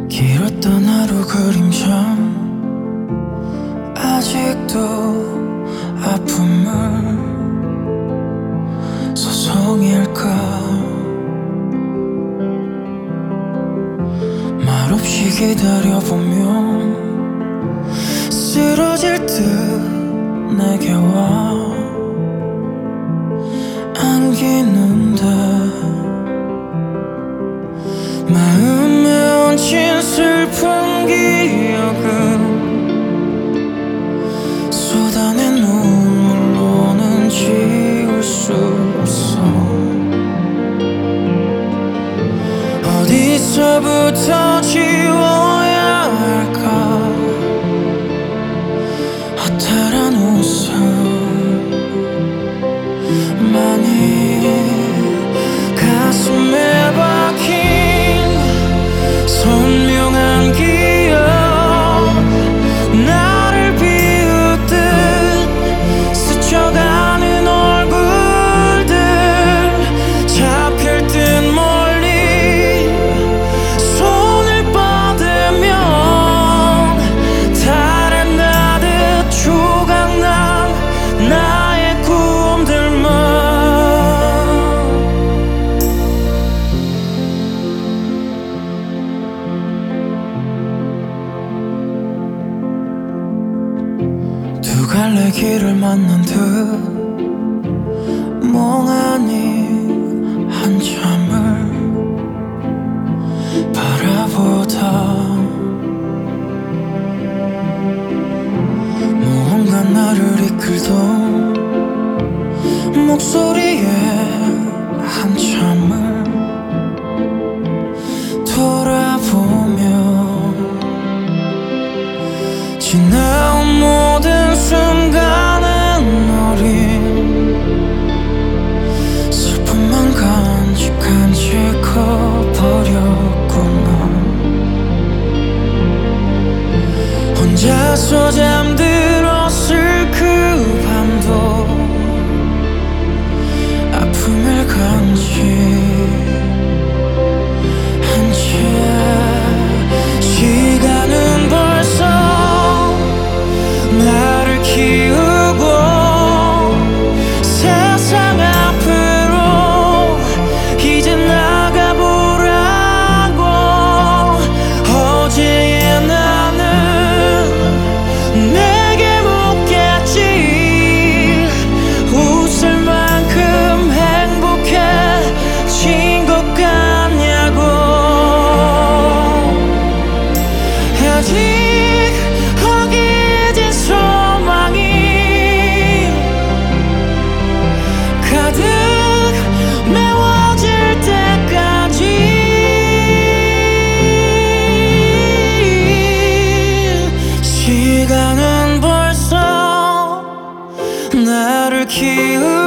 길었던 하루 그림자 아직도 아픔을 서성일까. 말없이 기다려보면 쓰러질 듯 내게 와 안기는데 마음에 얹힌 슬픈 기억은 쏟아낸 눈물로는 지울 수 없어. 어디서부터 지워야 할까. 허탈한 웃음만이 가슴에 박힌 선명한 기억. 나를 비웃듯 스쳐가는 얼굴들 잡힐 듯 멀리 손을 뻗으면 달에 나듯 조각난 나의 꿈들만. 두 갈래 길을 만난 듯 멍하니 한참을 바라보다 무언가 나를 이끌던 목소리에 한참을 돌아보며 지나온 모든 순간은 어린 슬픔만 간직간직 커버렸구나. 혼자서 잠들었을 그 밤도 아픔을 간직한 채 시간은 벌써 나를 키우고 세상 앞으로 이제 나가보라고. 어제의 나는 내게 묻겠지. 웃을 만큼 행복해진 것 같냐고. 아직 허기진 소망이 가득 메워질 때까지 시간은 벌써 나를 키우고